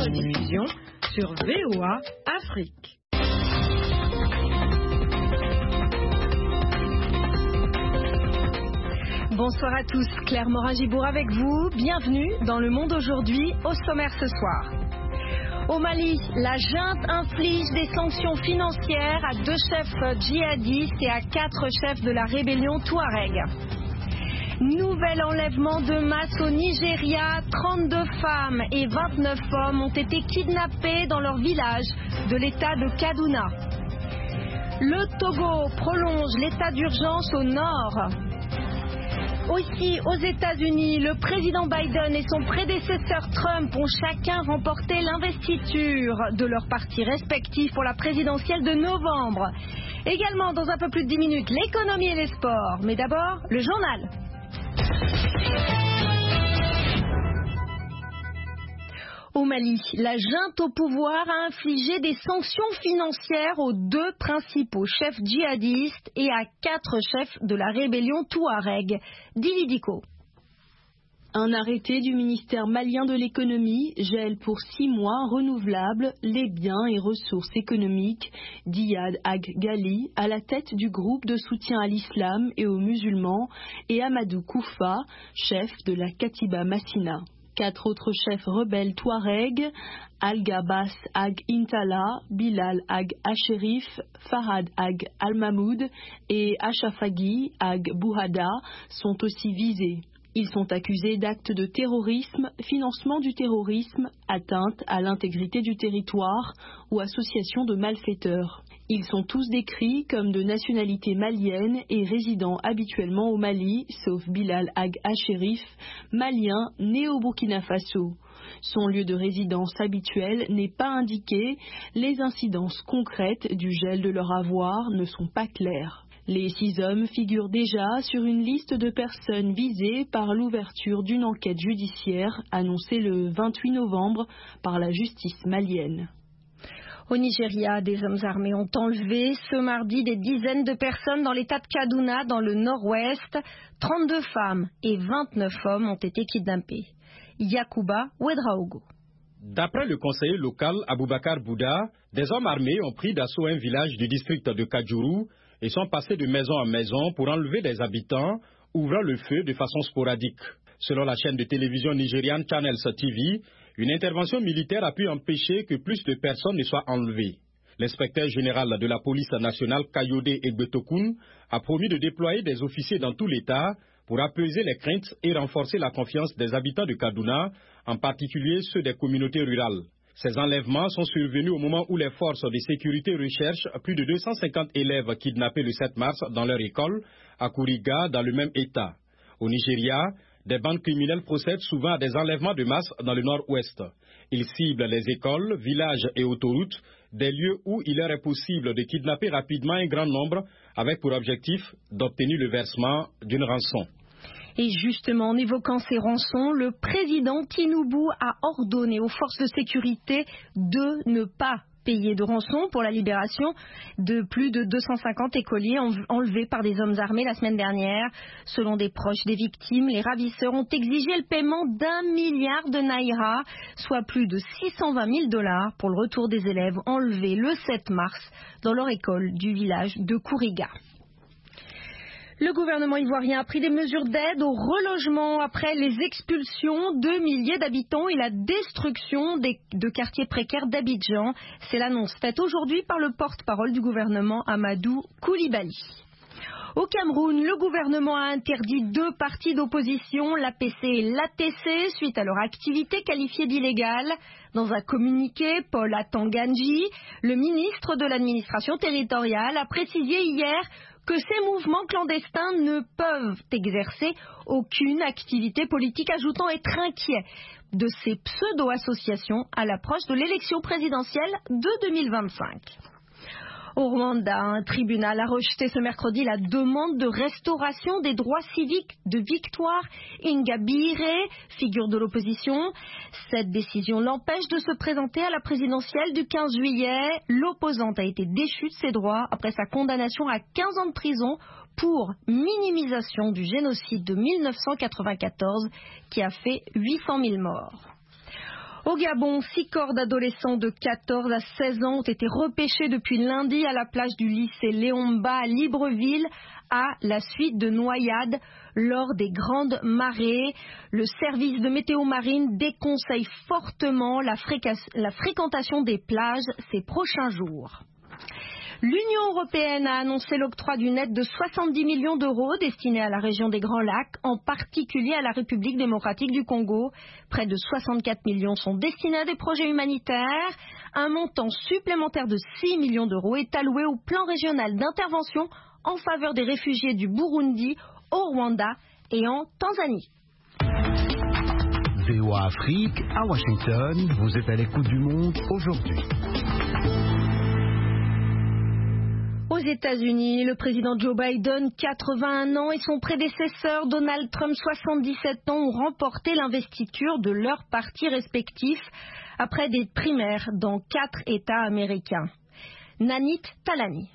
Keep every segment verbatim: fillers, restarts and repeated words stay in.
rediffusion sur V O A Afrique. Bonsoir à tous, Claire Morin-Gibour avec vous. Bienvenue dans Le Monde aujourd'hui, au sommaire ce soir. Au Mali, la junte inflige des sanctions financières à deux chefs djihadistes et à quatre chefs de la rébellion Touareg. Nouvel enlèvement de masse au Nigeria, trente-deux femmes et vingt-neuf hommes ont été kidnappés dans leur village de l'état de Kaduna. Le Togo prolonge l'état d'urgence au nord. Aussi, aux États-Unis, le président Biden et son prédécesseur Trump ont chacun remporté l'investiture de leurs partis respectifs pour la présidentielle de novembre. Également, dans un peu plus de dix minutes, l'économie et les sports. Mais d'abord, le journal. Au Mali, la junte au pouvoir a infligé des sanctions financières aux deux principaux chefs djihadistes et à quatre chefs de la rébellion Touareg. Dili Diko. Un arrêté du ministère malien de l'économie gèle pour six mois renouvelables les biens et ressources économiques d'Iyad Ag Ghali à la tête du groupe de soutien à l'islam et aux musulmans et Amadou Koufa, chef de la Katiba Massina. Quatre autres chefs rebelles Touareg, Al-Gabas Ag Intala, Bilal Ag Asherif, Farhad Ag Al-Mahmoud et Achafagi Ag Bouhada sont aussi visés. Ils sont accusés d'actes de terrorisme, financement du terrorisme, atteinte à l'intégrité du territoire ou association de malfaiteurs. Ils sont tous décrits comme de nationalité malienne et résidant habituellement au Mali, sauf Bilal Ag Asherif, malien né au Burkina Faso. Son lieu de résidence habituel n'est pas indiqué, les incidences concrètes du gel de leur avoir ne sont pas claires. Les six hommes figurent déjà sur une liste de personnes visées par l'ouverture d'une enquête judiciaire annoncée le vingt-huit novembre par la justice malienne. Au Nigeria, des hommes armés ont enlevé ce mardi des dizaines de personnes dans l'état de Kaduna, dans le nord-ouest. trente-deux femmes et vingt-neuf hommes ont été kidnappés. Yakuba Ouedraogo. D'après le conseiller local Aboubakar Bouda, des hommes armés ont pris d'assaut un village du district de Kajuru et sont passés de maison en maison pour enlever des habitants, ouvrant le feu de façon sporadique. Selon la chaîne de télévision nigériane Channels T V, une intervention militaire a pu empêcher que plus de personnes ne soient enlevées. L'inspecteur général de la police nationale Kayode Egbetokun a promis de déployer des officiers dans tout l'État pour apaiser les craintes et renforcer la confiance des habitants de Kaduna, en particulier ceux des communautés rurales. Ces enlèvements sont survenus au moment où les forces de sécurité recherchent plus de deux cent cinquante élèves kidnappés le sept mars dans leur école, à Kuriga, dans le même État. Au Nigeria, des bandes criminelles procèdent souvent à des enlèvements de masse dans le nord-ouest. Ils ciblent les écoles, villages et autoroutes, des lieux où il leur est possible de kidnapper rapidement un grand nombre, avec pour objectif d'obtenir le versement d'une rançon. Et justement, en évoquant ces rançons, le président Tinubu a ordonné aux forces de sécurité de ne pas payer de rançon pour la libération de plus de deux cent cinquante écoliers enlevés par des hommes armés la semaine dernière. Selon des proches des victimes, les ravisseurs ont exigé le paiement d'un milliard de naira, soit plus de six cent vingt mille dollars pour le retour des élèves enlevés le sept mars dans leur école du village de Kuriga. Le gouvernement ivoirien a pris des mesures d'aide au relogement après les expulsions de milliers d'habitants et la destruction des, de quartiers précaires d'Abidjan. C'est l'annonce faite aujourd'hui par le porte-parole du gouvernement, Amadou Koulibaly. Au Cameroun, le gouvernement a interdit deux partis d'opposition, l'A P C et l'A T C, suite à leur activité qualifiée d'illégale. Dans un communiqué, Paul Atanganji, le ministre de l'administration territoriale, a précisé hier que ces mouvements clandestins ne peuvent exercer aucune activité politique, ajoutant être inquiet de ces pseudo-associations à l'approche de l'élection présidentielle de deux mille vingt-cinq. Au Rwanda, un tribunal a rejeté ce mercredi la demande de restauration des droits civiques de Victoire Ingabire, figure de l'opposition. Cette décision l'empêche de se présenter à la présidentielle du quinze juillet. L'opposante a été déchue de ses droits après sa condamnation à quinze ans de prison pour minimisation du génocide de mille neuf cent quatre-vingt-quatorze qui a fait huit cent mille morts. Au Gabon, six corps d'adolescents de quatorze à seize ans ont été repêchés depuis lundi à la plage du lycée Léomba à Libreville à la suite de noyades lors des grandes marées. Le service de météo marine déconseille fortement la, fréca- la fréquentation des plages ces prochains jours. L'Union européenne a annoncé l'octroi d'une aide de soixante-dix millions d'euros destinée à la région des Grands Lacs, en particulier à la République démocratique du Congo. Près de soixante-quatre millions sont destinés à des projets humanitaires. Un montant supplémentaire de six millions d'euros est alloué au plan régional d'intervention en faveur des réfugiés du Burundi, au Rwanda et en Tanzanie. V O A Afrique, à Washington, vous êtes à l'écoute du monde aujourd'hui. Aux États-Unis, le président Joe Biden, quatre-vingt-un ans, et son prédécesseur Donald Trump, soixante-dix-sept ans, ont remporté l'investiture de leurs partis respectifs après des primaires dans quatre États américains. Nanit Talani.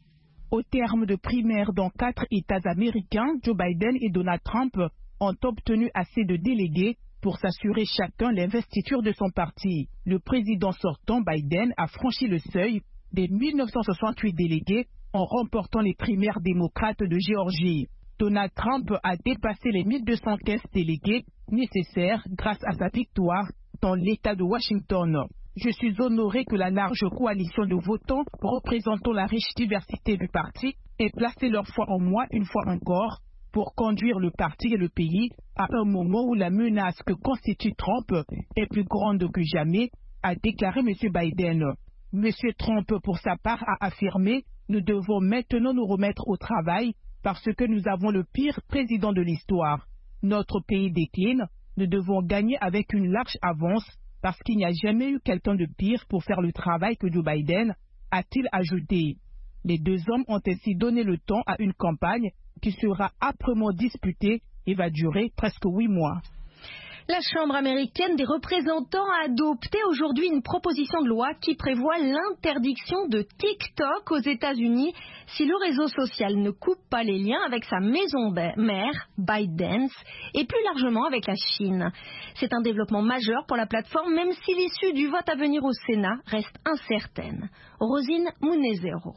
Au terme de primaires dans quatre États américains, Joe Biden et Donald Trump ont obtenu assez de délégués pour s'assurer chacun l'investiture de son parti. Le président sortant, Biden, a franchi le seuil des mille neuf cent soixante-huit délégués en remportant les primaires démocrates de Géorgie. Donald Trump a dépassé les mille deux cent quinze délégués nécessaires grâce à sa victoire dans l'État de Washington. Je suis honoré que la large coalition de votants représentant la riche diversité du parti ait placé leur foi en moi une fois encore pour conduire le parti et le pays à un moment où la menace que constitue Trump est plus grande que jamais, a déclaré M. Biden. M. Trump, pour sa part, a affirmé « Nous devons maintenant nous remettre au travail parce que nous avons le pire président de l'histoire. Notre pays décline, nous devons gagner avec une large avance parce qu'il n'y a jamais eu quelqu'un de pire pour faire le travail que Joe Biden », a-t-il ajouté. Les deux hommes ont ainsi donné le temps à une campagne qui sera âprement disputée et va durer presque huit mois. La Chambre américaine des représentants a adopté aujourd'hui une proposition de loi qui prévoit l'interdiction de TikTok aux États-Unis si le réseau social ne coupe pas les liens avec sa maison mère, ByteDance, et plus largement avec la Chine. C'est un développement majeur pour la plateforme, même si l'issue du vote à venir au Sénat reste incertaine. Rosine Munezero.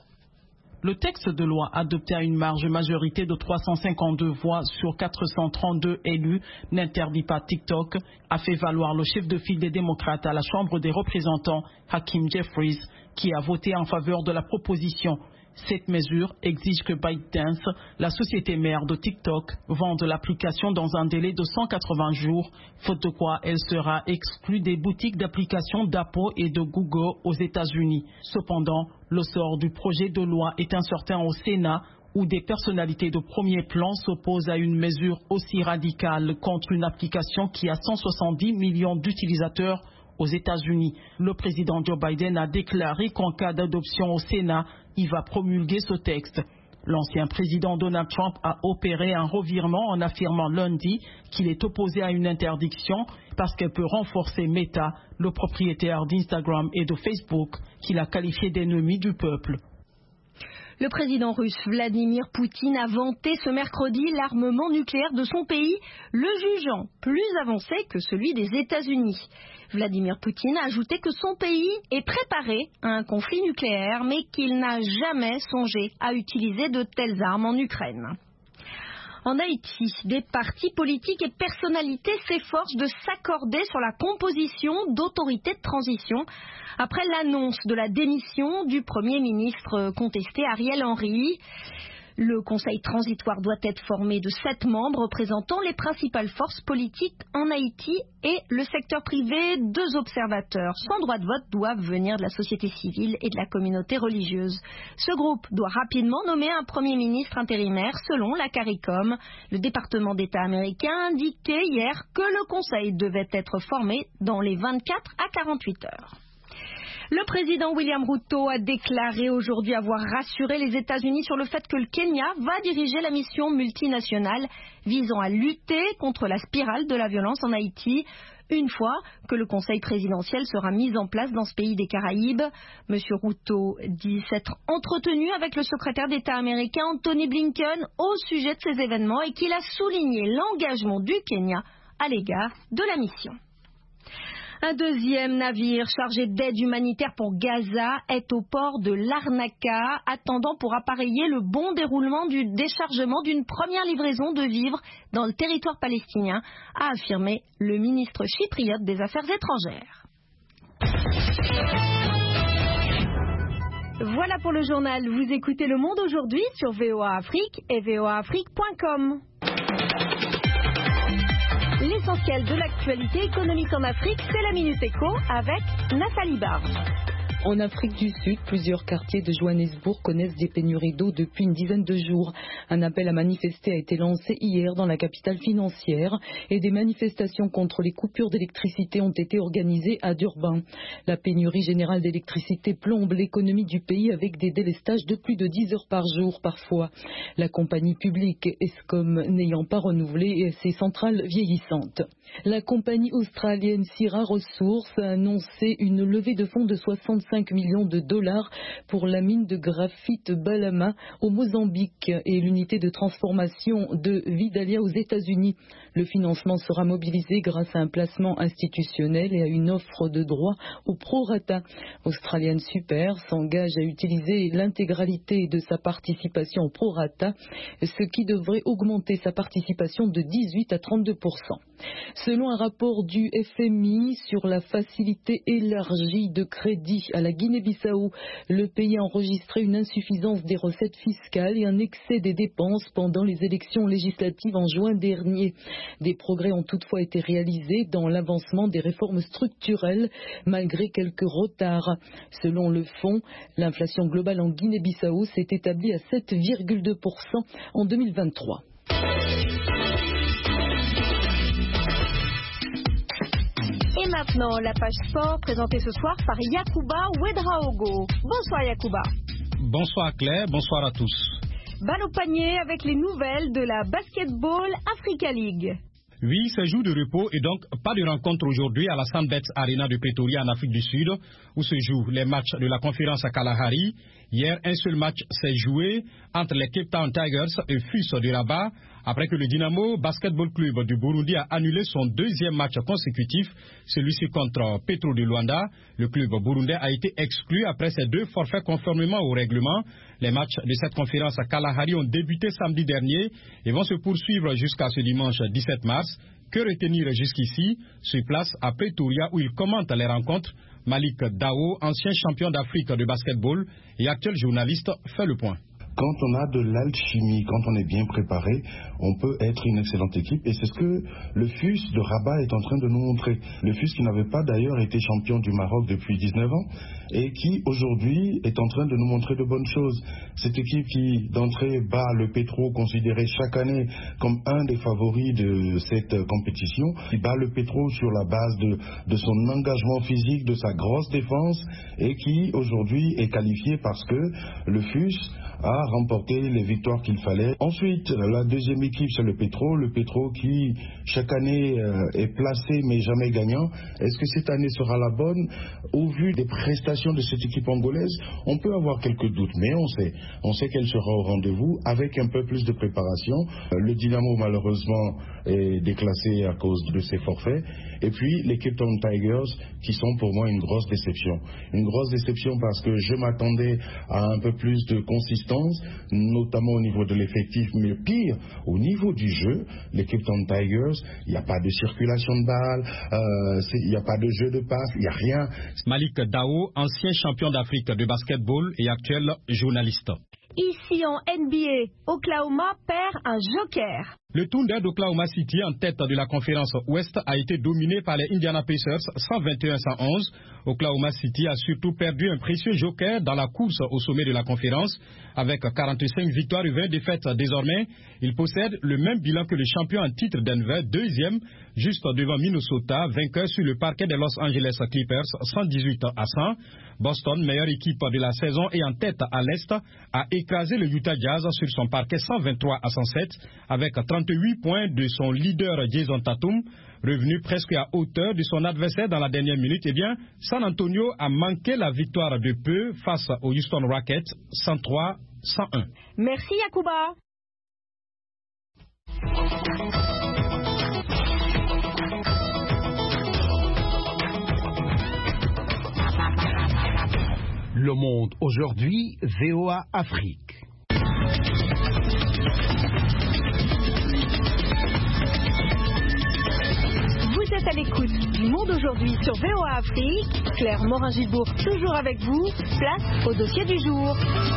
Le texte de loi, adopté à une marge majorité de trois cent cinquante-deux voix sur quatre cent trente-deux élus, n'interdit pas TikTok, a fait valoir le chef de file des démocrates à la Chambre des représentants, Hakeem Jeffries, qui a voté en faveur de la proposition. Cette mesure exige que ByteDance, la société mère de TikTok, vende l'application dans un délai de cent quatre-vingts jours, faute de quoi elle sera exclue des boutiques d'applications d'Apple et de Google aux États-Unis. Cependant, le sort du projet de loi est incertain au Sénat, où des personnalités de premier plan s'opposent à une mesure aussi radicale contre une application qui a cent soixante-dix millions d'utilisateurs aux États-Unis. Le président Joe Biden a déclaré qu'en cas d'adoption au Sénat, il va promulguer ce texte. L'ancien président Donald Trump a opéré un revirement en affirmant lundi qu'il est opposé à une interdiction parce qu'elle peut renforcer Meta, le propriétaire d'Instagram et de Facebook, qu'il a qualifié d'ennemi du peuple. Le président russe Vladimir Poutine a vanté ce mercredi l'armement nucléaire de son pays, le jugeant plus avancé que celui des États-Unis. Vladimir Poutine a ajouté que son pays est préparé à un conflit nucléaire, mais qu'il n'a jamais songé à utiliser de telles armes en Ukraine. En Haïti, des partis politiques et personnalités s'efforcent de s'accorder sur la composition d'autorités de transition après l'annonce de la démission du Premier ministre contesté Ariel Henry. Le Conseil transitoire doit être formé de sept membres représentant les principales forces politiques en Haïti et le secteur privé. Deux observateurs sans droit de vote doivent venir de la société civile et de la communauté religieuse. Ce groupe doit rapidement nommer un Premier ministre intérimaire selon la CARICOM. Le département d'État américain a indiqué hier que le Conseil devait être formé dans les vingt-quatre à quarante-huit heures. Le président William Ruto a déclaré aujourd'hui avoir rassuré les États-Unis sur le fait que le Kenya va diriger la mission multinationale visant à lutter contre la spirale de la violence en Haïti, une fois que le conseil présidentiel sera mis en place dans ce pays des Caraïbes. Monsieur Ruto dit s'être entretenu avec le secrétaire d'État américain Anthony Blinken au sujet de ces événements et qu'il a souligné l'engagement du Kenya à l'égard de la mission. Un deuxième navire chargé d'aide humanitaire pour Gaza est au port de Larnaca, attendant pour appareiller le bon déroulement du déchargement d'une première livraison de vivres dans le territoire palestinien, a affirmé le ministre chypriote des Affaires étrangères. Voilà pour le journal. Vous écoutez Le Monde aujourd'hui sur V O A Afrique et V O A Afrique point com. L'essentiel de l'actualité économique en Afrique, c'est la Minute Éco avec Nathalie Barge. En Afrique du Sud, plusieurs quartiers de Johannesburg connaissent des pénuries d'eau depuis une dizaine de jours. Un appel à manifester a été lancé hier dans la capitale financière et des manifestations contre les coupures d'électricité ont été organisées à Durban. La pénurie générale d'électricité plombe l'économie du pays avec des délestages de plus de dix heures par jour parfois. La compagnie publique Eskom n'ayant pas renouvelé ses centrales vieillissantes. La compagnie australienne Syrah Resources a annoncé une levée de fonds de soixante-cinq millions de dollars pour la mine de graphite Balama au Mozambique et l'unité de transformation de Vidalia aux États-Unis. Le financement sera mobilisé grâce à un placement institutionnel et à une offre de droit au prorata. Australian Super s'engage à utiliser l'intégralité de sa participation au prorata, ce qui devrait augmenter sa participation de dix-huit à trente-deux pour cent. Selon un rapport du F M I sur la facilité élargie de crédit à la Guinée-Bissau, le pays a enregistré une insuffisance des recettes fiscales et un excès des dépenses pendant les élections législatives en juin dernier. Des progrès ont toutefois été réalisés dans l'avancement des réformes structurelles, malgré quelques retards. Selon le fonds, l'inflation globale en Guinée-Bissau s'est établie à sept virgule deux pour cent en deux mille vingt-trois. Et maintenant, la page sport présentée ce soir par Yacouba Ouedraogo. Bonsoir Yacouba. Bonsoir Claire, bonsoir à tous. Balle au panier avec les nouvelles de la Basketball Africa League. Oui, c'est jour de repos et donc pas de rencontre aujourd'hui à la Sandbet Arena de Pretoria en Afrique du Sud où se jouent les matchs de la conférence à Kalahari. Hier, un seul match s'est joué entre les Cape Town Tigers et F U S de Rabat après que le Dynamo Basketball Club du Burundi a annulé son deuxième match consécutif, celui-ci contre Petro de Luanda. Le club burundais a été exclu après ses deux forfaits conformément au règlement. Les matchs de cette conférence à Kalahari ont débuté samedi dernier et vont se poursuivre jusqu'à ce dimanche dix-sept mars. Que retenir jusqu'ici? Sur place à Pretoria où il commente les rencontres, Malik Dao, ancien champion d'Afrique de basketball et actuel journaliste, fait le point. Quand on a de l'alchimie, quand on est bien préparé, on peut être une excellente équipe. Et c'est ce que le F U S de Rabat est en train de nous montrer. Le F U S qui n'avait pas d'ailleurs été champion du Maroc depuis dix-neuf ans et qui aujourd'hui est en train de nous montrer de bonnes choses. Cette équipe qui d'entrée bat le Petro, considéré chaque année comme un des favoris de cette compétition, qui bat le Petro sur la base de, de son engagement physique, de sa grosse défense et qui aujourd'hui est qualifié parce que le F U S a remporté les victoires qu'il fallait. Ensuite, la deuxième équipe, c'est le Petro. Le Petro qui, chaque année, euh, est placé mais jamais gagnant. Est-ce que cette année sera la bonne? Au vu des prestations de cette équipe angolaise, on peut avoir quelques doutes, mais on sait. On sait qu'elle sera au rendez-vous avec un peu plus de préparation. Euh, le Dynamo, malheureusement, est déclassé à cause de ses forfaits. Et puis, les Cape Town Tigers, qui sont pour moi une grosse déception. Une grosse déception parce que je m'attendais à un peu plus de consistance, notamment au niveau de l'effectif, mais pire, au niveau du jeu, les Cape Town Tigers, il n'y a pas de circulation de balles, euh, il n'y a pas de jeu de passe, il n'y a rien. Malik Dao, ancien champion d'Afrique de basketball et actuel journaliste. Ici en N B A, Oklahoma perd un joker. Le Thunder d'Oklahoma City en tête de la conférence Ouest a été dominé par les Indiana Pacers cent vingt et un à cent onze. Oklahoma City a surtout perdu un précieux joker dans la course au sommet de la conférence. Avec quarante-cinq victoires et vingt défaites désormais, il possède le même bilan que le champion en titre Denver, deuxième, juste devant Minnesota, vainqueur sur le parquet des Los Angeles Clippers cent dix-huit à cent. Boston, meilleure équipe de la saison et en tête à l'Est, a écrasé le Utah Jazz sur son parquet cent vingt-trois à cent sept avec trente-huit points de son leader Jason Tatum. Revenu presque à hauteur de son adversaire dans la dernière minute, eh bien, San Antonio a manqué la victoire de peu face aux Houston Rockets cent trois à cent un. Merci Yacouba. Le Monde aujourd'hui, V O A Afrique. Vous êtes à l'écoute du Monde aujourd'hui sur V O A Afrique. Claire Morin-Gilbourg toujours avec vous. Place au dossier du jour.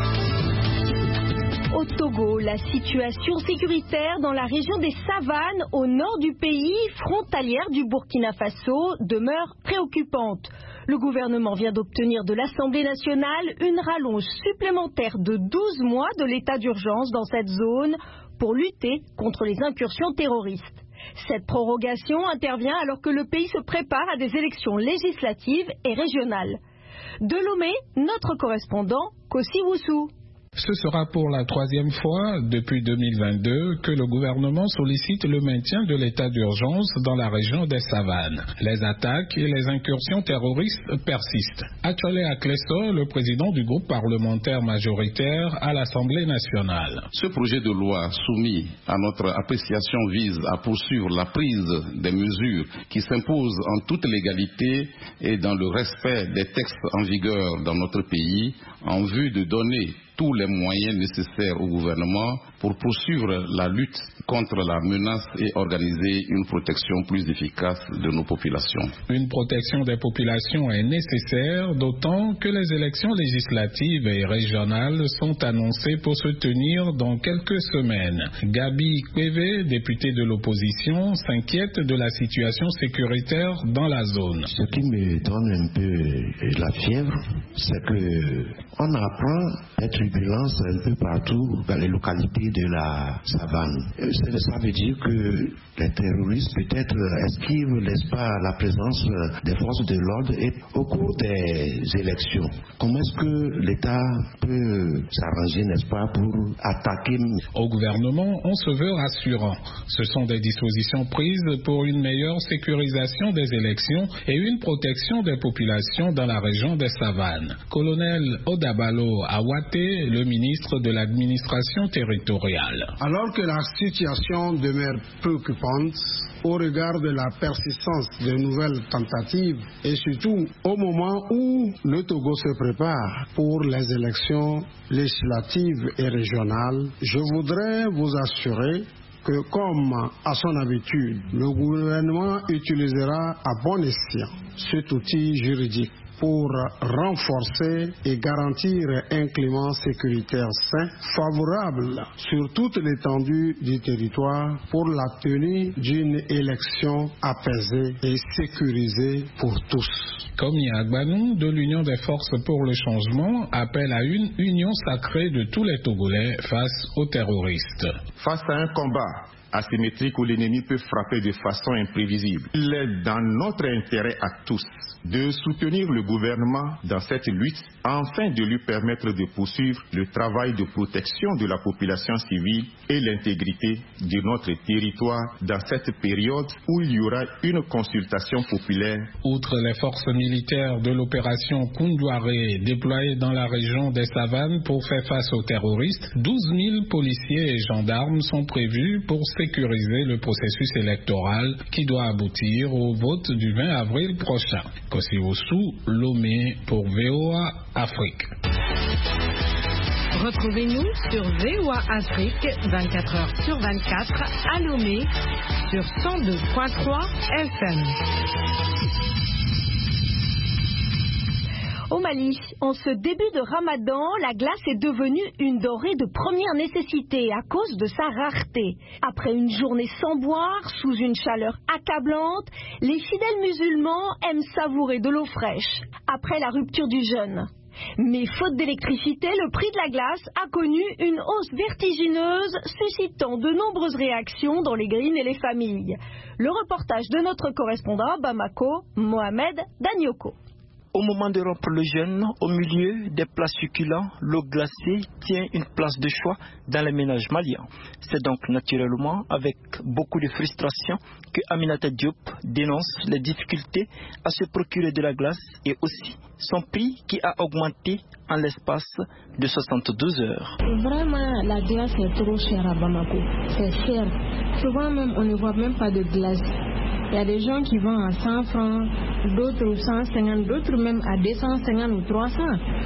Au Togo, la situation sécuritaire dans la région des Savanes, au nord du pays, frontalière du Burkina Faso, demeure préoccupante. Le gouvernement vient d'obtenir de l'Assemblée nationale une rallonge supplémentaire de douze mois de l'état d'urgence dans cette zone pour lutter contre les incursions terroristes. Cette prorogation intervient alors que le pays se prépare à des élections législatives et régionales. De Lomé, notre correspondant, Kossi Woussou. Ce sera pour la troisième fois depuis deux mille vingt-deux que le gouvernement sollicite le maintien de l'état d'urgence dans la région des Savanes. Les attaques et les incursions terroristes persistent. Achole Akleso, le président du groupe parlementaire majoritaire à l'Assemblée nationale. Ce projet de loi soumis à notre appréciation vise à poursuivre la prise des mesures qui s'imposent en toute légalité et dans le respect des textes en vigueur dans notre pays en vue de donner tous les moyens nécessaires au gouvernement pour poursuivre la lutte contre la menace et organiser une protection plus efficace de nos populations. Une protection des populations est nécessaire, d'autant que les élections législatives et régionales sont annoncées pour se tenir dans quelques semaines. Gabi Kweve, député de l'opposition, s'inquiète de la situation sécuritaire dans la zone. Ce qui me donne un peu la fièvre, c'est que on apprend des turbulences un peu partout dans les localités de la savane. Ça veut dire que les terroristes peut-être esquivent, n'est-ce pas, la présence des forces de l'ordre et au cours des élections. Comment est-ce que l'État peut s'arranger, n'est-ce pas, pour attaquer? Au gouvernement, on se veut rassurant. Ce sont des dispositions prises pour une meilleure sécurisation des élections et une protection des populations dans la région des Savanes. Colonel Odabalo Awate, le ministre de l'administration territoriale. Alors que la situation demeure préoccupante au regard de la persistance de nouvelles tentatives et surtout au moment où le Togo se prépare pour les élections législatives et régionales, je voudrais vous assurer que, comme à son habitude, le gouvernement utilisera à bon escient cet outil juridique pour renforcer et garantir un climat sécuritaire sain, favorable sur toute l'étendue du territoire pour la tenue d'une élection apaisée et sécurisée pour tous. Komi Agbanou de l'Union des forces pour le changement appelle à une union sacrée de tous les Togolais face aux terroristes. Face à un combat asymétrique où l'ennemi peut frapper de façon imprévisible, il est dans notre intérêt à tous de soutenir le gouvernement dans cette lutte afin de lui permettre de poursuivre le travail de protection de la population civile et l'intégrité de notre territoire dans cette période où il y aura une consultation populaire. Outre les forces militaires de l'opération Koundouaré déployées dans la région des Savanes pour faire face aux terroristes, douze mille policiers et gendarmes sont prévus pour sécuriser le processus électoral qui doit aboutir au vote du vingt avril prochain. Kossi Woussou, Lomé pour V O A Afrique. Retrouvez-nous sur V O A Afrique vingt-quatre heures sur vingt-quatre à Lomé sur cent deux virgule trois F M. Au Mali, en ce début de Ramadan, la glace est devenue une denrée de première nécessité à cause de sa rareté. Après une journée sans boire, sous une chaleur accablante, les fidèles musulmans aiment savourer de l'eau fraîche après la rupture du jeûne. Mais faute d'électricité, le prix de la glace a connu une hausse vertigineuse, suscitant de nombreuses réactions dans les grines et les familles. Le reportage de notre correspondant à Bamako, Mohamed Danyoko. Au moment de rompre le jeûne, au milieu des plats succulents, l'eau glacée tient une place de choix dans les ménages maliens. C'est donc naturellement avec beaucoup de frustration que Aminata Diop dénonce les difficultés à se procurer de la glace et aussi son prix qui a augmenté en l'espace de soixante-douze heures. Vraiment, la glace est trop chère à Bamako. C'est cher. Souvent même, on ne voit même pas de glace. Il y a des gens qui vendent à cent francs, d'autres cent cinquante, d'autres même à deux cent cinquante ou trois cents.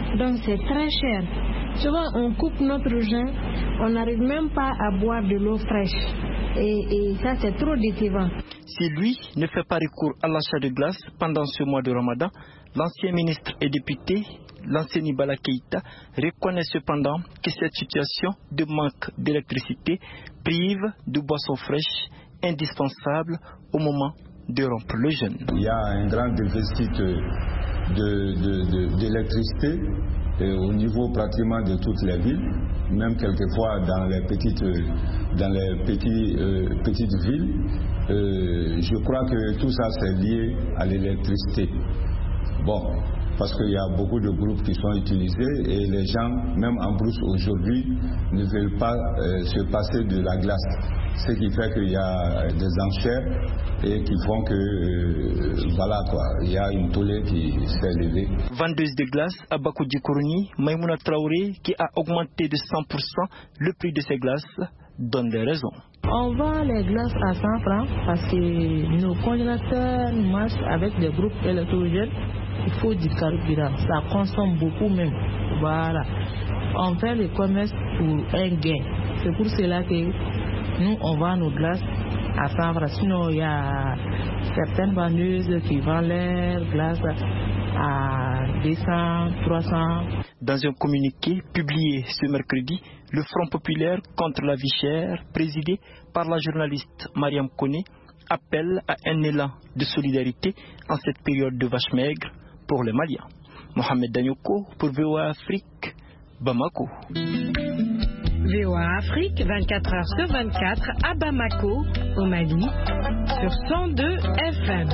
Donc c'est très cher. Souvent on coupe notre joint, on n'arrive même pas à boire de l'eau fraîche. Et, et ça c'est trop décevant. Si lui ne fait pas recours à l'achat de glace pendant ce mois de Ramadan, l'ancien ministre et député, Lansana Bala Keïta, reconnaît cependant que cette situation de manque d'électricité prive de boissons fraîches indispensables au moment de rompre le jeûne. Il y a un grand déficit de, de, de, d'électricité et au niveau pratiquement de toutes les villes, même quelquefois dans les petites, dans les petits, euh, petites villes. Euh, je crois que tout ça c'est lié à l'électricité. Bon, parce qu'il y a beaucoup de groupes qui sont utilisés et les gens, même en Brousse aujourd'hui, ne veulent pas euh, se passer de la glace. Ce qui fait qu'il y a des enchères et qui font que, euh, voilà quoi, il y a une tollée qui s'est élevée. Vendeuse de glace à Bakoudji-Kourouni, Maïmouna Traoré, qui a augmenté de cent pour cent le prix de ses glaces, donne les raisons. On vend les glaces à cent francs parce que nos congélateurs marchent avec des groupes électrogènes. Il faut du carburant, ça consomme beaucoup même. Voilà. On fait le commerce pour un gain. C'est pour cela que nous, on vend nos glaces à cent francs. Sinon, il y a certaines vendeuses qui vendent leurs glaces à deux cents, trois cents. Dans un communiqué publié ce mercredi, le Front populaire contre la vie chère, présidé par la journaliste Mariam Koné, appelle à un élan de solidarité en cette période de vache maigre pour les Maliens. Mohamed Danyoko pour V O A Afrique, Bamako. V O A Afrique, vingt-quatre heures sur vingt-quatre à Bamako, au Mali, sur cent deux F M.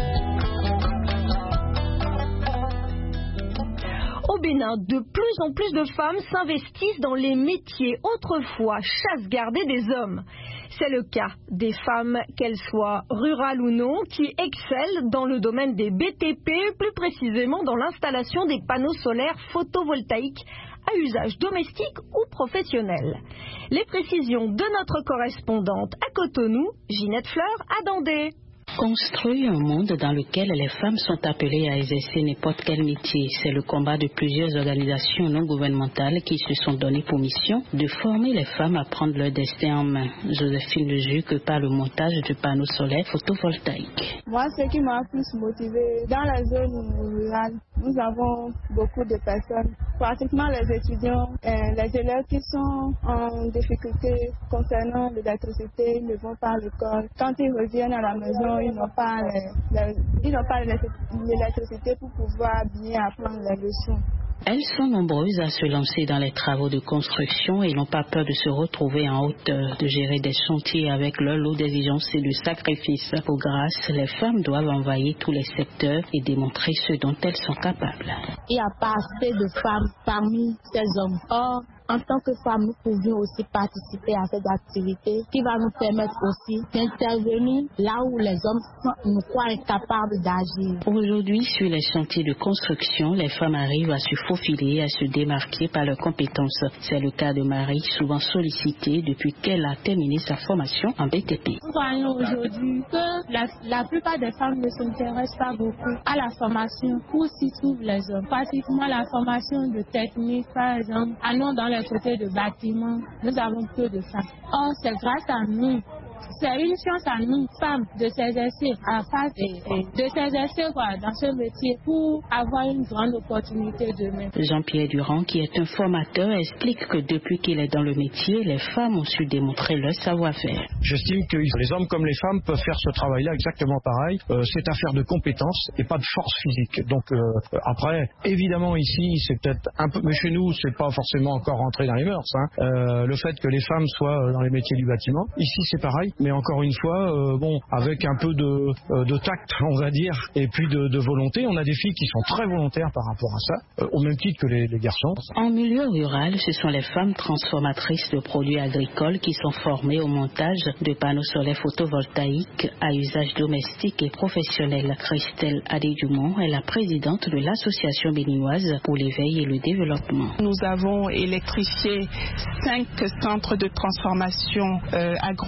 Au Bénin, de plus en plus de femmes s'investissent dans les métiers autrefois chasse-gardés des hommes. C'est le cas des femmes, qu'elles soient rurales ou non, qui excellent dans le domaine des B T P, plus précisément dans l'installation des panneaux solaires photovoltaïques à usage domestique ou professionnel. Les précisions de notre correspondante à Cotonou, Ginette Fleur à Dandé. Construire un monde dans lequel les femmes sont appelées à exercer n'importe quel métier, c'est le combat de plusieurs organisations non gouvernementales qui se sont données pour mission de former les femmes à prendre leur destin en main. Joséphine Lejuc par le montage de panneaux solaires photovoltaïques. Moi, ce qui m'a plus motivée, dans la zone rurale, nous avons beaucoup de personnes, pratiquement les étudiants, et les élèves qui sont en difficulté concernant l'électricité, ils ne vont pas à l'école. Quand ils reviennent à la maison, ils n'ont pas, les, les, ils n'ont pas l'électricité pour pouvoir bien apprendre les leçons. Elles sont nombreuses à se lancer dans les travaux de construction et n'ont pas peur de se retrouver en hauteur, de gérer des chantiers avec leur lot d'exigences et de sacrifices. Pour grâce, les femmes doivent envahir tous les secteurs et démontrer ce dont elles sont capables. Il n'y a pas assez de femmes parmi ces hommes. Or, en tant que femmes, nous pouvions aussi participer à cette activité qui va nous permettre aussi d'intervenir là où les hommes nous croient incapables d'agir. Aujourd'hui, sur les chantiers de construction, les femmes arrivent à se faufiler, à se démarquer par leurs compétences. C'est le cas de Marie, souvent sollicitée depuis qu'elle a terminé sa formation en B T P. Nous voyons aujourd'hui que la, la plupart des femmes ne s'intéressent pas beaucoup à la formation où s'y trouvent les hommes. Pratiquement la formation de technique, par exemple, allons dans les côtés de bâtiments, nous avons peu de femmes. Or, c'est grâce à nous. C'est une chance à nous, femmes, de s'exercer à face et, et de s'exercer quoi, dans ce métier pour avoir une grande opportunité demain. Jean-Pierre Durand, qui est un formateur, explique que depuis qu'il est dans le métier, les femmes ont su démontrer leur savoir-faire. J'estime que les hommes comme les femmes peuvent faire ce travail-là exactement pareil. Euh, c'est affaire de compétences et pas de force physique. Donc euh, après, évidemment ici, c'est peut-être un peu, mais chez nous, c'est pas forcément encore rentré dans les mœurs. Hein. Euh, le fait que les femmes soient dans les métiers du bâtiment, ici c'est pareil. Mais encore une fois, euh, bon, avec un peu de, euh, de tact, on va dire, et puis de, de volonté, on a des filles qui sont très volontaires par rapport à ça, euh, au même titre que les, les garçons. En milieu rural, ce sont les femmes transformatrices de produits agricoles qui sont formées au montage de panneaux solaires photovoltaïques à usage domestique et professionnel. Christelle Adé-Dumont est la présidente de l'association béninoise pour l'éveil et le développement. Nous avons électrifié cinq centres de transformation euh, agroalimentaire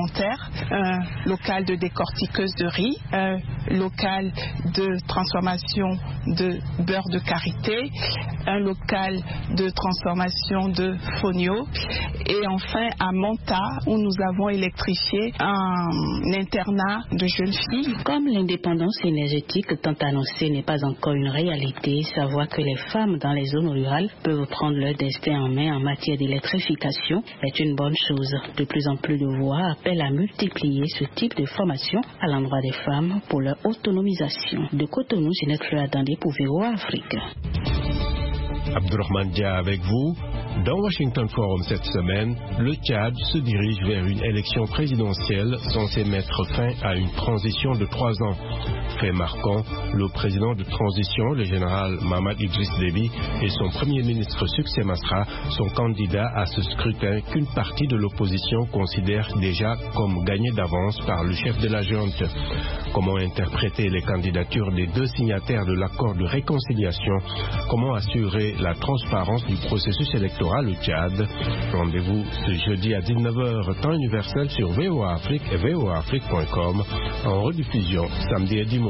alimentaire, un local de décortiqueuse de riz, un local de transformation de beurre de karité, un local de transformation de fonio et enfin à Monta où nous avons électrifié un internat de jeunes filles. Comme l'indépendance énergétique tant annoncée n'est pas encore une réalité, savoir que les femmes dans les zones rurales peuvent prendre leur destin en main en matière d'électrification est une bonne chose. De plus en plus de voix appellent à multiplier ce type de formation à l'endroit des femmes pour leur autonomisation. De Cotonou, Ginette Fleur attendait pour V O A Afrique. Abdourahmane Dia avec vous. Dans Washington Forum cette semaine, le Tchad se dirige vers une élection présidentielle censée mettre fin à une transition de trois ans. Fait marquant, le président de transition, le général Mamad Idriss Déby, et son premier ministre Succès Masra sont candidats à ce scrutin qu'une partie de l'opposition considère déjà comme gagné d'avance par le chef de la junte. Comment interpréter les candidatures des deux signataires de l'accord de réconciliation? Comment assurer la transparence du processus électoral au Tchad? Rendez-vous ce jeudi à dix-neuf heures, temps universel sur V O A Afrique et V O A Afrique point com, en rediffusion samedi et dimanche.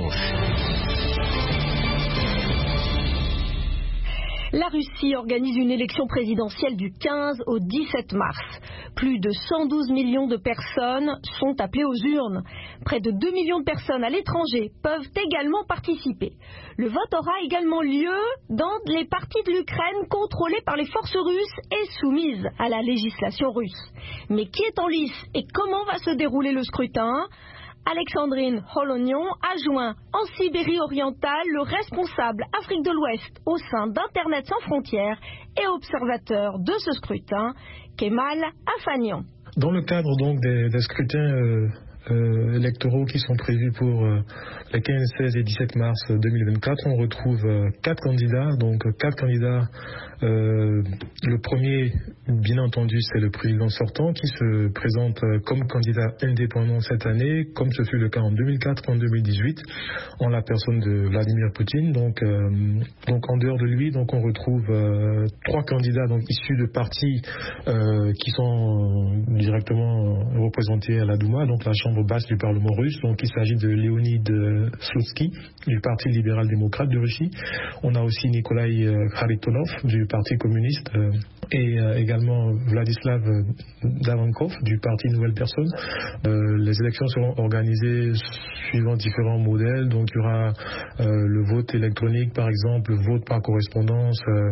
La Russie organise une élection présidentielle du quinze au dix-sept mars. Plus de cent douze millions de personnes sont appelées aux urnes. Près de deux millions de personnes à l'étranger peuvent également participer. Le vote aura également lieu dans les parties de l'Ukraine contrôlées par les forces russes et soumises à la législation russe. Mais qui est en lice et comment va se dérouler le scrutin ? Alexandrine Holognon a joint en Sibérie orientale le responsable Afrique de l'Ouest au sein d'Internet sans frontières et observateur de ce scrutin, Kemal Afanian. Dans le cadre donc des, des scrutins euh, euh, électoraux qui sont prévus pour euh, les quinze, seize et dix-sept mars deux mille vingt-quatre, on retrouve euh, quatre candidats, donc quatre candidats. Euh, le premier, bien entendu, c'est le président sortant qui se présente euh, comme candidat indépendant cette année, comme ce fut le cas en deux mille quatre, en deux mille dix-huit, en la personne de Vladimir Poutine. Donc, euh, donc en dehors de lui, donc on retrouve euh, trois candidats donc issus de partis euh, qui sont directement représentés à la Douma, donc la chambre basse du Parlement russe. Donc il s'agit de Leonid Slutsky du Parti libéral-démocrate de Russie. On a aussi Nikolai Kharitonov du Parti communiste euh, et euh, également Vladislav Davankov du Parti Nouvelle Personne. Euh, les élections seront organisées suivant différents modèles. Donc il y aura euh, le vote électronique par exemple, le vote par correspondance, euh,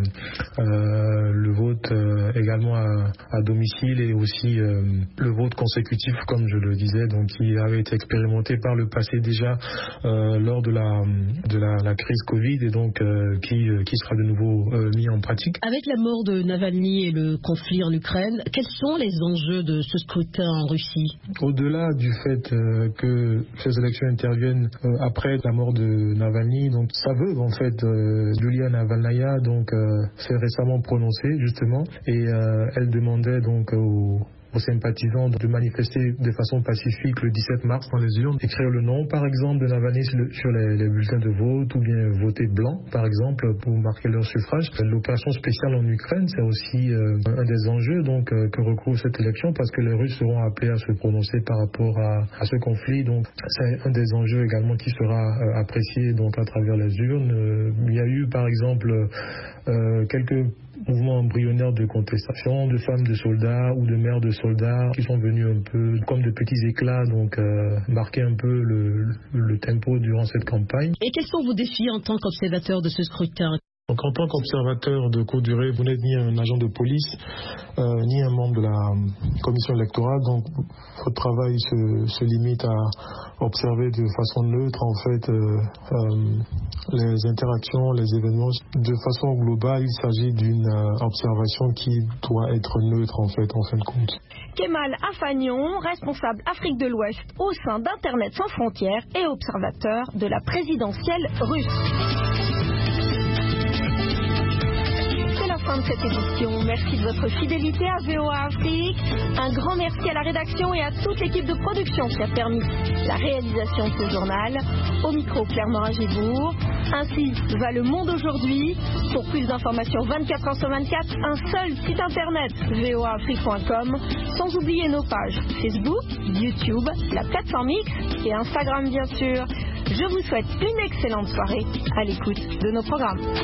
euh, le vote euh, également à, à domicile et aussi euh, le vote consécutif comme je le disais, donc qui avait été expérimenté par le passé déjà euh, lors de la de la, la crise Covid et donc euh, qui, euh, qui sera de nouveau euh, mis en pratique. Avec la mort de Navalny et le conflit en Ukraine, quels sont les enjeux de ce scrutin en Russie? Au-delà du fait euh, que ces élections interviennent euh, après la mort de Navalny, donc sa veuve en fait, euh, Yulia Navalnaya, donc euh, s'est récemment prononcée justement et euh, elle demandait donc aux aux sympathisants de manifester de façon pacifique le dix-sept mars dans les urnes, écrire le nom par exemple de Navalny sur les, les bulletins de vote ou bien voter blanc par exemple pour marquer leur suffrage. L'opération spéciale en Ukraine, c'est aussi euh, un des enjeux donc euh, que recouvre cette élection parce que les Russes seront appelés à se prononcer par rapport à, à ce conflit. Donc c'est un des enjeux également qui sera euh, apprécié donc à travers les urnes. Euh, il y a eu par exemple euh, quelques mouvements embryonnaires de contestation, de femmes de soldats ou de mères de soldats qui sont venus un peu comme de petits éclats, donc euh, marquer un peu le, le tempo durant cette campagne. Et quels sont vos défis en tant qu'observateur de ce scrutin ? Donc en tant qu'observateur de courte durée, vous n'êtes ni un agent de police, euh, ni un membre de la commission électorale, donc votre travail se, se limite à observer de façon neutre en fait euh, euh, les interactions, les événements. De façon globale, il s'agit d'une euh, observation qui doit être neutre en fait, en fin de compte. Kemal Afanian, responsable Afrique de l'Ouest au sein d'Internet sans frontières et observateur de la présidentielle russe. Fin de cette édition. Merci de votre fidélité à V O A Afrique. Un grand merci à la rédaction et à toute l'équipe de production qui a permis la réalisation de ce journal. Au micro, Claire Morin-Gébourg. Ainsi va le monde aujourd'hui. Pour plus d'informations vingt-quatre heures sur vingt-quatre, un seul site internet, v o a afrique point com, sans oublier nos pages Facebook, YouTube, la plateforme X et Instagram bien sûr. Je vous souhaite une excellente soirée à l'écoute de nos programmes.